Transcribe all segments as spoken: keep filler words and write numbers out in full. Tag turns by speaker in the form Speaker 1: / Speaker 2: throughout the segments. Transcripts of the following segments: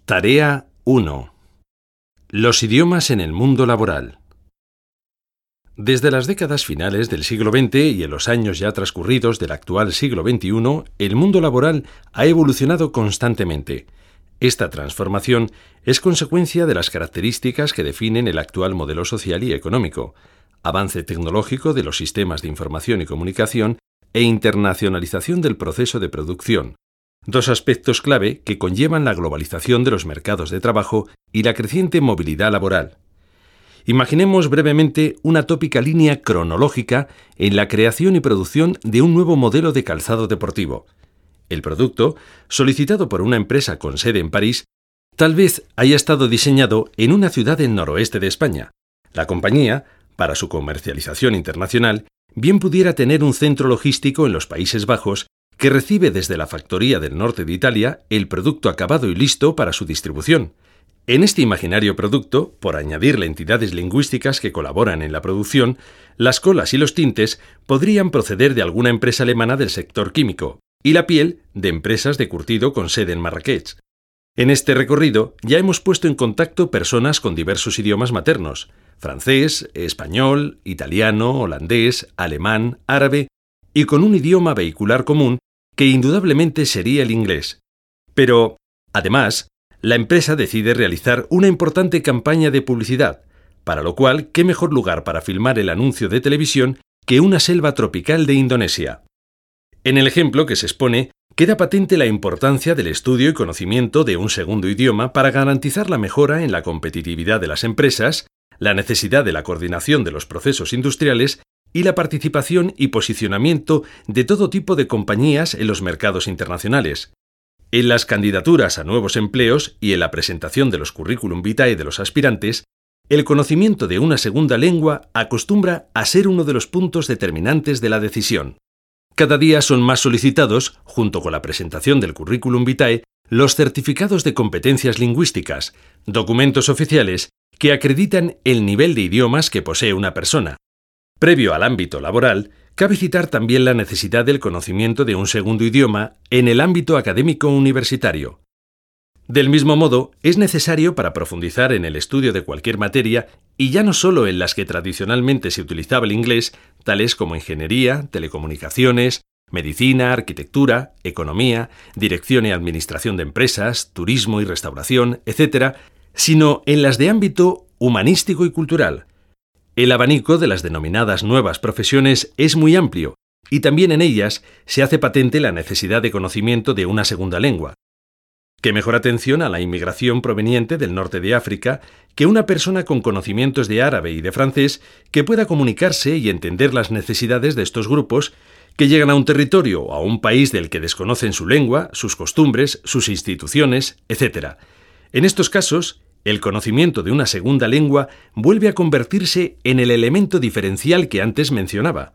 Speaker 1: Tarea uno. Los idiomas en el mundo laboral. Desde las décadas finales del siglo veinte y en los años ya transcurridos del actual siglo veintiuno, el mundo laboral ha evolucionado constantemente. Esta transformación es consecuencia de las características que definen el actual modelo social y económico, avance tecnológico de los sistemas de información y comunicación e internacionalización del proceso de producción. Dos aspectos clave que conllevan la globalización de los mercados de trabajo y la creciente movilidad laboral. Imaginemos brevemente una tópica línea cronológica en la creación y producción de un nuevo modelo de calzado deportivo. El producto, solicitado por una empresa con sede en París, tal vez haya estado diseñado en una ciudad del noroeste de España. La compañía, para su comercialización internacional, bien pudiera tener un centro logístico en los Países Bajos que recibe desde la factoría del norte de Italia el producto acabado y listo para su distribución. En este imaginario producto, por añadirle entidades lingüísticas que colaboran en la producción, las colas y los tintes podrían proceder de alguna empresa alemana del sector químico, y la piel de empresas de curtido con sede en Marrakech. En este recorrido ya hemos puesto en contacto personas con diversos idiomas maternos: francés, español, italiano, holandés, alemán, árabe, y con un idioma vehicular común que indudablemente sería el inglés. Pero, además, la empresa decide realizar una importante campaña de publicidad, para lo cual, ¿qué mejor lugar para filmar el anuncio de televisión que una selva tropical de Indonesia? En el ejemplo que se expone, queda patente la importancia del estudio y conocimiento de un segundo idioma para garantizar la mejora en la competitividad de las empresas, la necesidad de la coordinación de los procesos industriales y la participación y posicionamiento de todo tipo de compañías en los mercados internacionales. En las candidaturas a nuevos empleos y en la presentación de los currículum vitae de los aspirantes, el conocimiento de una segunda lengua acostumbra a ser uno de los puntos determinantes de la decisión. Cada día son más solicitados, junto con la presentación del currículum vitae, los certificados de competencias lingüísticas, documentos oficiales que acreditan el nivel de idiomas que posee una persona. Previo al ámbito laboral, cabe citar también la necesidad del conocimiento de un segundo idioma en el ámbito académico universitario. Del mismo modo, es necesario para profundizar en el estudio de cualquier materia, y ya no solo en las que tradicionalmente se utilizaba el inglés, tales como ingeniería, telecomunicaciones, medicina, arquitectura, economía, dirección y administración de empresas, turismo y restauración, etcétera, sino en las de ámbito humanístico y cultural. El abanico de las denominadas nuevas profesiones es muy amplio, y también en ellas se hace patente la necesidad de conocimiento de una segunda lengua. Qué mejor atención a la inmigración proveniente del norte de África que una persona con conocimientos de árabe y de francés que pueda comunicarse y entender las necesidades de estos grupos que llegan a un territorio o a un país del que desconocen su lengua, sus costumbres, sus instituciones, etcétera. En estos casos, el conocimiento de una segunda lengua vuelve a convertirse en el elemento diferencial que antes mencionaba.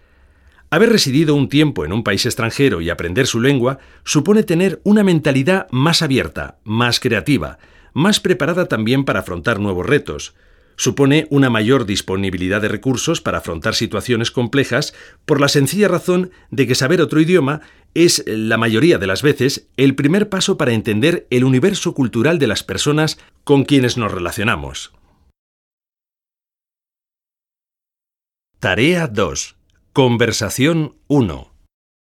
Speaker 1: Haber residido un tiempo en un país extranjero y aprender su lengua supone tener una mentalidad más abierta, más creativa, más preparada también para afrontar nuevos retos. Supone una mayor disponibilidad de recursos para afrontar situaciones complejas por la sencilla razón de que saber otro idioma es, la mayoría de las veces, el primer paso para entender el universo cultural de las personas con quienes nos relacionamos. Tarea dos. Conversación uno.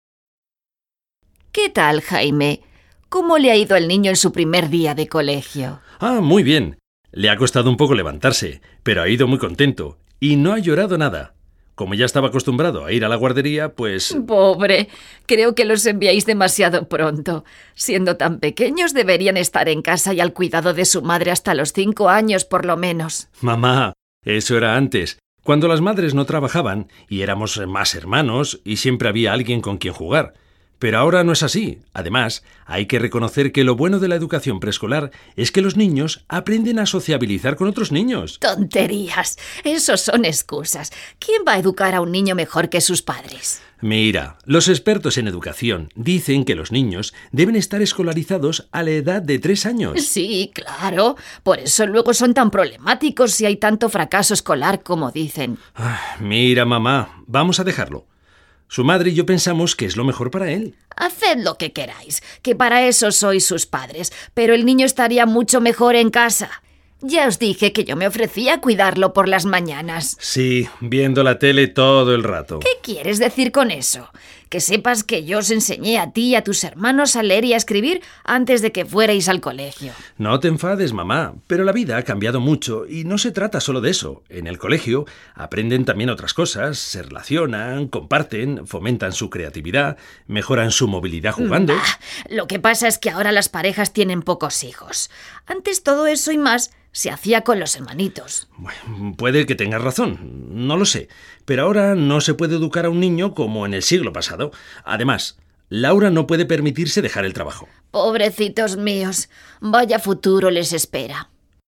Speaker 2: ¿Qué tal, Jaime? ¿Cómo le ha ido al niño en su primer día de colegio?
Speaker 1: Ah, muy bien. Le ha costado un poco levantarse, pero ha ido muy contento y no ha llorado nada. Como ya estaba acostumbrado a ir a la guardería, pues...
Speaker 2: Pobre, creo que los enviáis demasiado pronto. Siendo tan pequeños deberían estar en casa y al cuidado de su madre hasta los cinco años por lo menos.
Speaker 1: Mamá, eso era antes, cuando las madres no trabajaban y éramos más hermanos y siempre había alguien con quien jugar. Pero ahora no es así. Además, hay que reconocer que lo bueno de la educación preescolar es que los niños aprenden a sociabilizar con otros niños.
Speaker 2: ¡Tonterías! Esos son excusas. ¿Quién va a educar a un niño mejor que sus padres?
Speaker 1: Mira, los expertos en educación dicen que los niños deben estar escolarizados a la edad de tres años.
Speaker 2: Sí, claro. Por eso luego son tan problemáticos si hay tanto fracaso escolar como dicen.
Speaker 1: Ah, mira, mamá, vamos a dejarlo. Su madre y yo pensamos que es lo mejor para él.
Speaker 2: Haced lo que queráis, que para eso sois sus padres, pero el niño estaría mucho mejor en casa. Ya os dije que yo me ofrecía a cuidarlo por las mañanas.
Speaker 1: Sí, viendo la tele todo el rato.
Speaker 2: ¿Qué quieres decir con eso? Que sepas que yo os enseñé a ti y a tus hermanos a leer y a escribir antes de que fuerais al colegio.
Speaker 1: No te enfades, mamá, pero la vida ha cambiado mucho y no se trata solo de eso. En el colegio aprenden también otras cosas, se relacionan, comparten, fomentan su creatividad, mejoran su movilidad jugando.
Speaker 2: Bah, lo que pasa es que ahora las parejas tienen pocos hijos. Antes todo eso y más se hacía con los hermanitos.
Speaker 1: Bueno, puede que tengas razón, no lo sé, pero ahora no se puede educar a un niño como en el siglo pasado. Además, Laura no puede permitirse dejar el trabajo.
Speaker 2: Pobrecitos míos, vaya futuro les espera.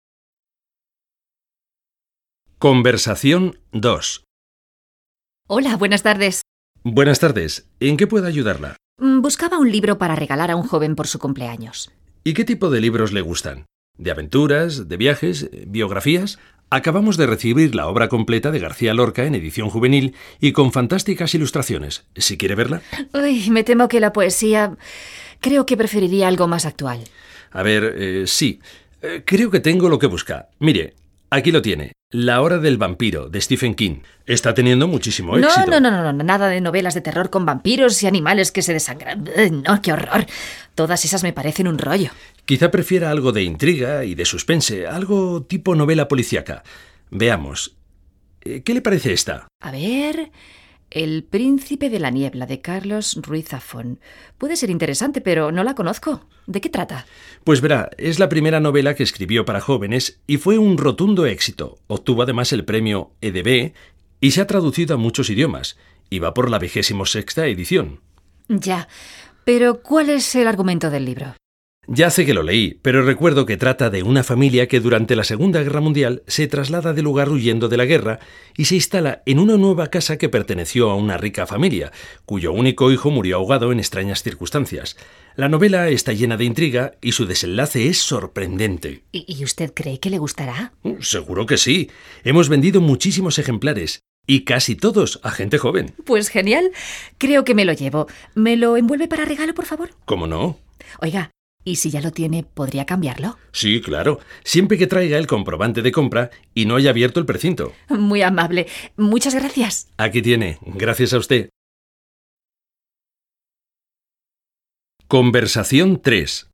Speaker 1: Conversación dos.
Speaker 2: Hola, buenas tardes.
Speaker 1: Buenas tardes, ¿en qué puedo ayudarla?
Speaker 2: Buscaba un libro para regalar a un joven por su cumpleaños.
Speaker 1: ¿Y qué tipo de libros le gustan? ¿De aventuras, de viajes, biografías? Acabamos de recibir la obra completa de García Lorca en edición juvenil y con fantásticas ilustraciones. Si quiere verla.
Speaker 2: Uy, me temo que la poesía... Creo que preferiría algo más actual.
Speaker 1: A ver, eh, sí. Eh, creo que tengo lo que busca. Mire, aquí lo tiene. La hora del vampiro, de Stephen King. Está teniendo muchísimo
Speaker 2: No,
Speaker 1: éxito.
Speaker 2: no, no, no, no, nada de novelas de terror con vampiros y animales que se desangran. Ugh, no, qué horror. Todas esas me parecen un rollo.
Speaker 1: Quizá prefiera algo de intriga y de suspense, algo tipo novela policíaca. Veamos. Eh, ¿Qué le parece esta?
Speaker 2: A ver... El príncipe de la niebla, de Carlos Ruiz Zafón. Puede ser interesante, pero no la conozco. ¿De qué trata?
Speaker 1: Pues verá, es la primera novela que escribió para jóvenes y fue un rotundo éxito. Obtuvo además el premio E D B y se ha traducido a muchos idiomas. Y va por la vigésimo sexta edición.
Speaker 2: Ya, pero ¿cuál es el argumento del libro?
Speaker 1: Ya hace que lo leí, pero recuerdo que trata de una familia que durante la Segunda Guerra Mundial se traslada de lugar huyendo de la guerra y se instala en una nueva casa que perteneció a una rica familia, cuyo único hijo murió ahogado en extrañas circunstancias. La novela está llena de intriga y su desenlace es sorprendente.
Speaker 2: ¿Y, y usted cree que le gustará?
Speaker 1: Seguro que sí. Hemos vendido muchísimos ejemplares y casi todos a gente joven.
Speaker 2: Pues genial. Creo que me lo llevo. ¿Me lo envuelve para regalo, por favor?
Speaker 1: ¿Cómo no?
Speaker 2: Oiga, ¿y si ya lo tiene, podría cambiarlo?
Speaker 1: Sí, claro. Siempre que traiga el comprobante de compra y no haya abierto el precinto.
Speaker 2: Muy amable. Muchas gracias.
Speaker 1: Aquí tiene. Gracias a usted. Conversación tres.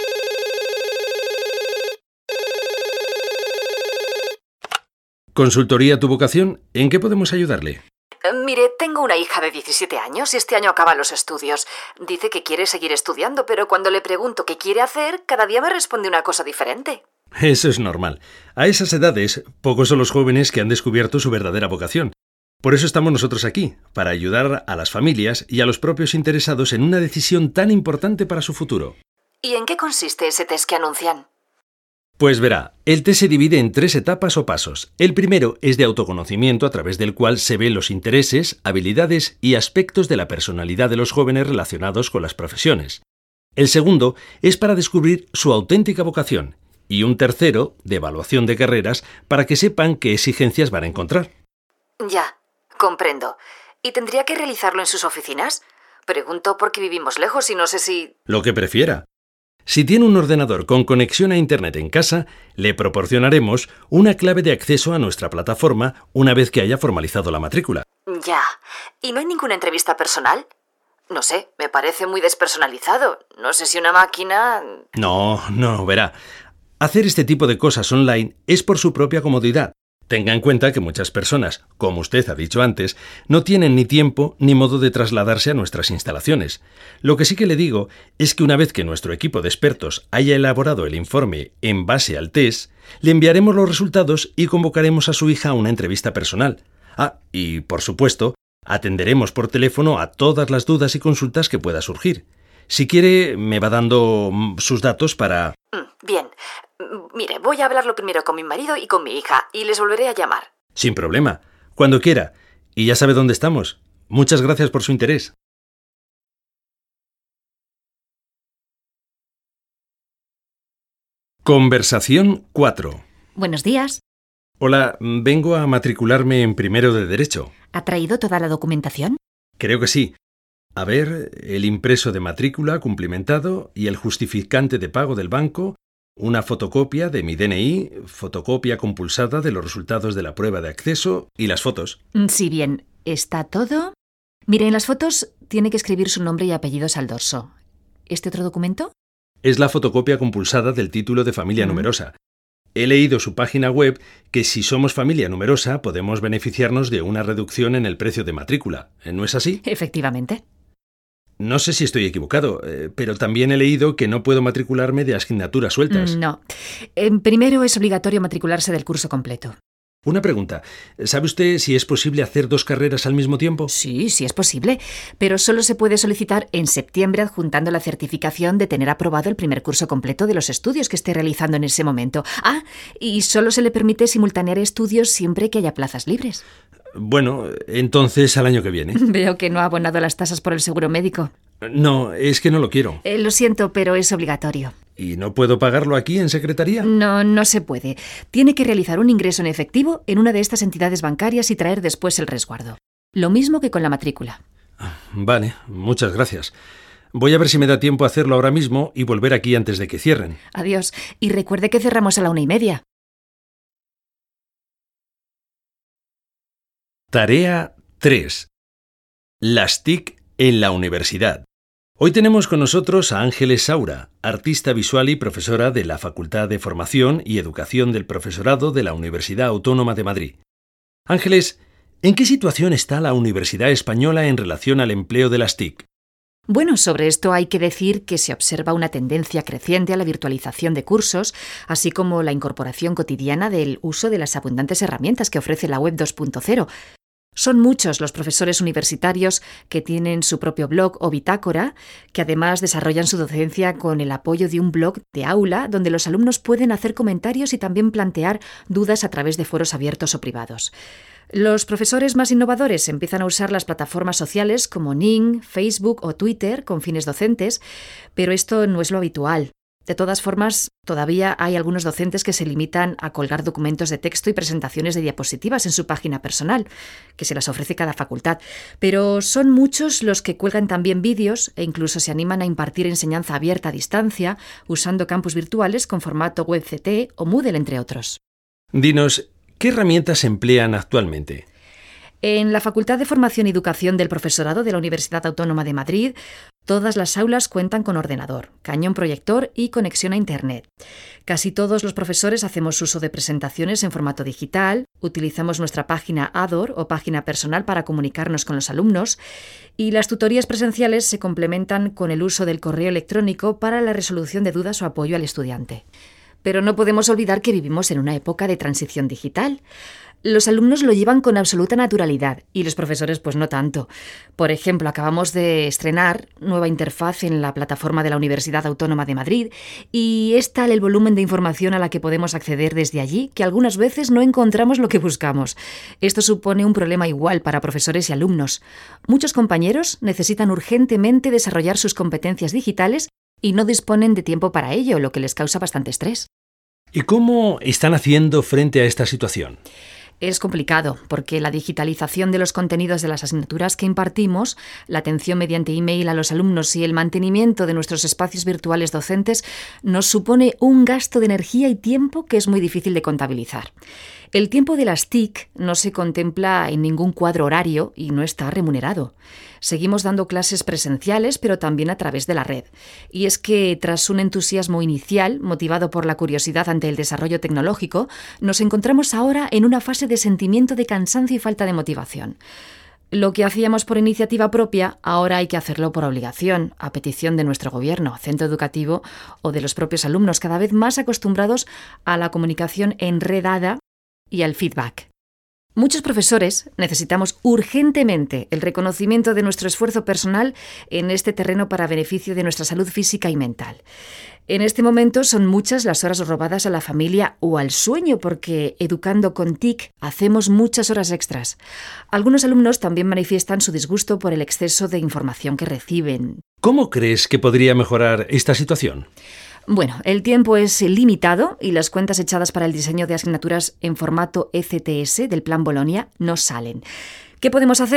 Speaker 1: Consultoría Tu Vocación, ¿en qué podemos ayudarle?
Speaker 2: Mire, tengo una hija de diecisiete años y este año acaba los estudios. Dice que quiere seguir estudiando, pero cuando le pregunto qué quiere hacer, cada día me responde una cosa diferente.
Speaker 1: Eso es normal. A esas edades, pocos son los jóvenes que han descubierto su verdadera vocación. Por eso estamos nosotros aquí, para ayudar a las familias y a los propios interesados en una decisión tan importante para su futuro.
Speaker 2: ¿Y en qué consiste ese test que anuncian?
Speaker 1: Pues verá, el test se divide en tres etapas o pasos. El primero es de autoconocimiento, a través del cual se ven los intereses, habilidades y aspectos de la personalidad de los jóvenes relacionados con las profesiones. El segundo es para descubrir su auténtica vocación. Y un tercero, de evaluación de carreras, para que sepan qué exigencias van a encontrar.
Speaker 2: Ya, comprendo. ¿Y tendría que realizarlo en sus oficinas? Pregunto porque vivimos lejos y no sé si...
Speaker 1: Lo que prefiera. Si tiene un ordenador con conexión a Internet en casa, le proporcionaremos una clave de acceso a nuestra plataforma una vez que haya formalizado la matrícula.
Speaker 2: Ya. ¿Y no hay ninguna entrevista personal? No sé, me parece muy despersonalizado. No sé si una máquina...
Speaker 1: No, no, verá. Hacer este tipo de cosas online es por su propia comodidad. Tenga en cuenta que muchas personas, como usted ha dicho antes, no tienen ni tiempo ni modo de trasladarse a nuestras instalaciones. Lo que sí que le digo es que una vez que nuestro equipo de expertos haya elaborado el informe en base al test, le enviaremos los resultados y convocaremos a su hija a una entrevista personal. Ah, y por supuesto, atenderemos por teléfono a todas las dudas y consultas que pueda surgir. Si quiere, me va dando sus datos para...
Speaker 2: Bien. Mire, voy a hablarlo primero con mi marido y con mi hija, y les volveré a llamar.
Speaker 1: Sin problema. Cuando quiera. Y ya sabe dónde estamos. Muchas gracias por su interés. Conversación cuatro.
Speaker 2: Buenos días.
Speaker 1: Hola, vengo a matricularme en primero de Derecho.
Speaker 2: ¿Ha traído toda la documentación?
Speaker 1: Creo que sí. A ver, el impreso de matrícula cumplimentado y el justificante de pago del banco, una fotocopia de mi D N I, fotocopia compulsada de los resultados de la prueba de acceso y las fotos.
Speaker 2: Si bien está todo... Mire, en las fotos tiene que escribir su nombre y apellidos al dorso. ¿Este otro documento?
Speaker 1: Es la fotocopia compulsada del título de familia
Speaker 2: Mm.
Speaker 1: numerosa. He leído su página web que si somos familia numerosa podemos beneficiarnos de una reducción en el precio de matrícula. ¿No es así?
Speaker 2: Efectivamente.
Speaker 1: No sé si estoy equivocado, eh, pero también he leído que no puedo matricularme de asignaturas sueltas.
Speaker 2: No. Eh, primero es obligatorio matricularse del curso completo.
Speaker 1: Una pregunta. ¿Sabe usted si es posible hacer dos carreras al mismo tiempo?
Speaker 2: Sí, sí es posible, pero solo se puede solicitar en septiembre adjuntando la certificación de tener aprobado el primer curso completo de los estudios que esté realizando en ese momento. Ah, y solo se le permite simultanear estudios siempre que haya plazas libres.
Speaker 1: Bueno, entonces al año que viene.
Speaker 2: Veo que no ha abonado las tasas por el seguro médico.
Speaker 1: No, es que no lo quiero.
Speaker 2: Eh, lo siento, pero es obligatorio.
Speaker 1: ¿Y no puedo pagarlo aquí en secretaría?
Speaker 2: No, no se puede. Tiene que realizar un ingreso en efectivo en una de estas entidades bancarias y traer después el resguardo. Lo mismo que con la matrícula.
Speaker 1: Vale, muchas gracias. Voy a ver si me da tiempo a hacerlo ahora mismo y volver aquí antes de que cierren.
Speaker 2: Adiós. Y recuerde que cerramos a la una y media.
Speaker 1: Tarea tres. Las T I C en la universidad. Hoy tenemos con nosotros a Ángeles Saura, artista visual y profesora de la Facultad de Formación y Educación del Profesorado de la Universidad Autónoma de Madrid. Ángeles, ¿en qué situación está la Universidad Española en relación al empleo de las T I C?
Speaker 2: Bueno, sobre esto hay que decir que se observa una tendencia creciente a la virtualización de cursos, así como la incorporación cotidiana del uso de las abundantes herramientas que ofrece la web dos punto cero. Son muchos los profesores universitarios que tienen su propio blog o bitácora, que además desarrollan su docencia con el apoyo de un blog de aula donde los alumnos pueden hacer comentarios y también plantear dudas a través de foros abiertos o privados. Los profesores más innovadores empiezan a usar las plataformas sociales como Ning, Facebook o Twitter con fines docentes, pero esto no es lo habitual. De todas formas, todavía hay algunos docentes que se limitan a colgar documentos de texto y presentaciones de diapositivas en su página personal, que se las ofrece cada facultad. Pero son muchos los que cuelgan también vídeos e incluso se animan a impartir enseñanza abierta a distancia usando campus virtuales con formato WebCT o Moodle, entre otros.
Speaker 1: Dinos, ¿qué herramientas se emplean actualmente?
Speaker 2: En la Facultad de Formación y Educación del Profesorado de la Universidad Autónoma de Madrid, todas las aulas cuentan con ordenador, cañón proyector y conexión a Internet. Casi todos los profesores hacemos uso de presentaciones en formato digital, utilizamos nuestra página Ador o página personal para comunicarnos con los alumnos y las tutorías presenciales se complementan con el uso del correo electrónico para la resolución de dudas o apoyo al estudiante. Pero no podemos olvidar que vivimos en una época de transición digital. Los alumnos lo llevan con absoluta naturalidad y los profesores pues no tanto. Por ejemplo, acabamos de estrenar nueva interfaz en la plataforma de la Universidad Autónoma de Madrid y es tal el volumen de información a la que podemos acceder desde allí que algunas veces no encontramos lo que buscamos. Esto supone un problema igual para profesores y alumnos. Muchos compañeros necesitan urgentemente desarrollar sus competencias digitales y no disponen de tiempo para ello, lo que les causa bastante estrés.
Speaker 1: ¿Y cómo están haciendo frente a esta situación?
Speaker 2: Es complicado, porque la digitalización de los contenidos de las asignaturas que impartimos, la atención mediante email a los alumnos y el mantenimiento de nuestros espacios virtuales docentes nos supone un gasto de energía y tiempo que es muy difícil de contabilizar. El tiempo de las T I C no se contempla en ningún cuadro horario y no está remunerado. Seguimos dando clases presenciales, pero también a través de la red. Y es que, tras un entusiasmo inicial, motivado por la curiosidad ante el desarrollo tecnológico, nos encontramos ahora en una fase de sentimiento de cansancio y falta de motivación. Lo que hacíamos por iniciativa propia, ahora hay que hacerlo por obligación, a petición de nuestro gobierno, centro educativo o de los propios alumnos, cada vez más acostumbrados a la comunicación enredada y al feedback. Muchos profesores necesitamos urgentemente el reconocimiento de nuestro esfuerzo personal en este terreno para beneficio de nuestra salud física y mental. En este momento son muchas las horas robadas a la familia o al sueño porque, educando con T I C, hacemos muchas horas extras. Algunos alumnos también manifiestan su disgusto por el exceso de información que reciben.
Speaker 1: ¿Cómo crees que podría mejorar esta situación?
Speaker 2: Bueno, el tiempo es limitado y las cuentas echadas para el diseño de asignaturas en formato E C T S del Plan Bolonia no salen. ¿Qué podemos hacer?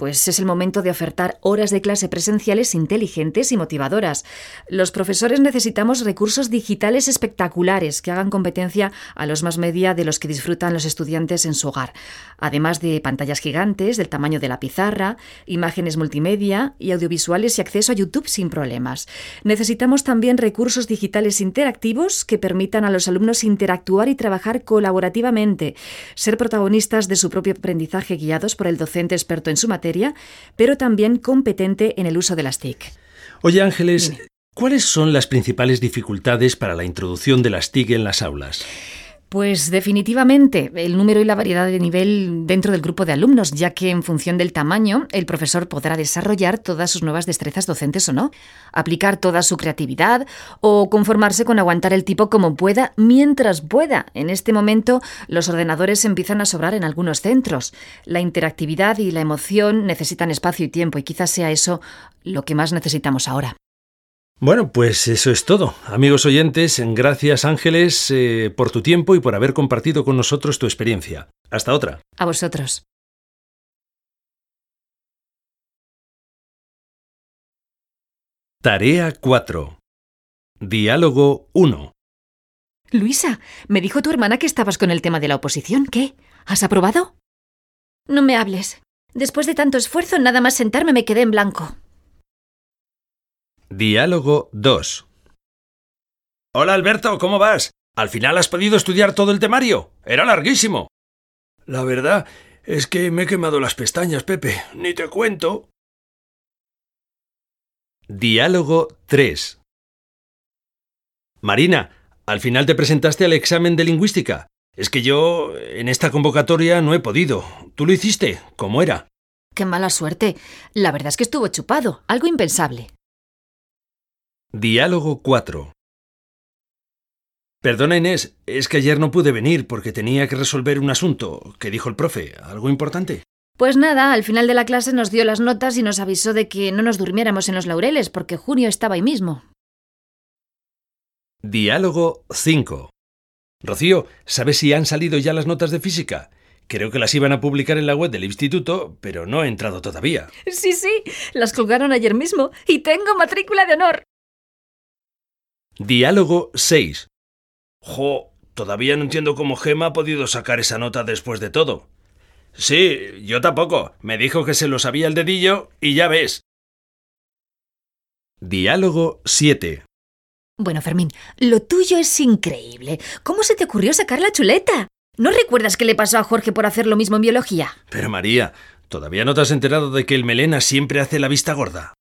Speaker 2: pues es el momento de ofertar horas de clase presenciales inteligentes y motivadoras. Los profesores necesitamos recursos digitales espectaculares que hagan competencia a los más media de los que disfrutan los estudiantes en su hogar, además de pantallas gigantes del tamaño de la pizarra, imágenes multimedia y audiovisuales y acceso a YouTube sin problemas. Necesitamos también recursos digitales interactivos que permitan a los alumnos interactuar y trabajar colaborativamente, ser protagonistas de su propio aprendizaje guiados por el docente experto en su materia, pero también competente en el uso de las T I C.
Speaker 1: Oye, Ángeles,
Speaker 2: Dime.
Speaker 1: ¿cuáles son las principales dificultades para la introducción de las T I C en las aulas?
Speaker 2: Pues definitivamente el número y la variedad de nivel dentro del grupo de alumnos, ya que en función del tamaño el profesor podrá desarrollar todas sus nuevas destrezas docentes o no, aplicar toda su creatividad o conformarse con aguantar el tipo como pueda mientras pueda. En este momento los ordenadores empiezan a sobrar en algunos centros. La interactividad y la emoción necesitan espacio y tiempo y quizás sea eso lo que más necesitamos ahora.
Speaker 1: Bueno, pues eso es todo. Amigos oyentes, gracias Ángeles eh, por tu tiempo y por haber compartido con nosotros tu experiencia. Hasta otra.
Speaker 2: A vosotros.
Speaker 1: Tarea cuatro. Diálogo uno.
Speaker 2: Luisa, me dijo tu hermana que estabas con el tema de la oposición. ¿Qué? ¿Has aprobado? No me hables. Después de tanto esfuerzo, nada más sentarme me quedé en blanco.
Speaker 1: Diálogo dos.
Speaker 3: Hola Alberto, ¿cómo vas? ¿Al final has podido estudiar todo el temario? Era larguísimo. La verdad es que me he quemado las pestañas, Pepe. Ni te cuento.
Speaker 1: Diálogo tres. Marina, ¿al final te presentaste al examen de lingüística? Es que yo en esta convocatoria no he podido. ¿Tú lo hiciste? ¿Cómo era?
Speaker 2: Qué mala suerte. La verdad es que estuvo chupado. Algo impensable.
Speaker 1: Diálogo cuatro. Perdona Inés, es que ayer no pude venir porque tenía que resolver un asunto. ¿Qué dijo el profe? ¿Algo importante?
Speaker 2: Pues nada, al final de la clase nos dio las notas y nos avisó de que no nos durmiéramos en los laureles porque junio estaba ahí mismo.
Speaker 1: Diálogo cinco. Rocío, ¿sabes si han salido ya las notas de física? Creo que las iban a publicar en la web del instituto, pero no he entrado todavía.
Speaker 2: Sí, sí, las colgaron ayer mismo y tengo matrícula de honor.
Speaker 1: Diálogo seis.
Speaker 3: Jo, todavía no entiendo cómo Gemma ha podido sacar esa nota después de todo. Sí, yo tampoco. Me dijo que se lo sabía el dedillo y ya ves.
Speaker 1: Diálogo siete.
Speaker 2: Bueno, Fermín, lo tuyo es increíble. ¿Cómo se te ocurrió sacar la chuleta? ¿No recuerdas qué le pasó a Jorge por hacer lo mismo en biología?
Speaker 1: Pero María, ¿todavía no te has enterado de que el melena siempre hace la vista gorda?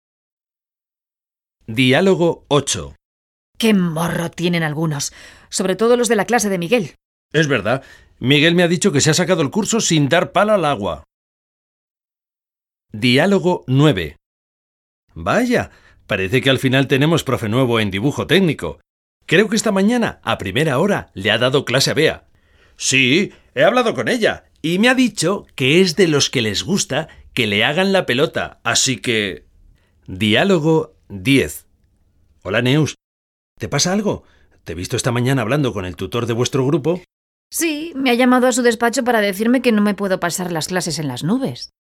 Speaker 1: Diálogo ocho.
Speaker 2: ¡Qué morro tienen algunos! Sobre todo los de la clase de Miguel.
Speaker 1: Es verdad. Miguel me ha dicho que se ha sacado el curso sin dar pala al agua. Diálogo nueve. Vaya, parece que al final tenemos profe nuevo en dibujo técnico. Creo que esta mañana, a primera hora, le ha dado clase a Bea.
Speaker 3: Sí, he hablado con ella y me ha dicho que es de los que les gusta que le hagan la pelota, así que...
Speaker 1: Diálogo diez. Hola, Neus. ¿Te pasa algo? Te he visto esta mañana hablando con el tutor de vuestro grupo.
Speaker 2: Sí, me ha llamado a su despacho para decirme que no me puedo pasar las clases en las nubes.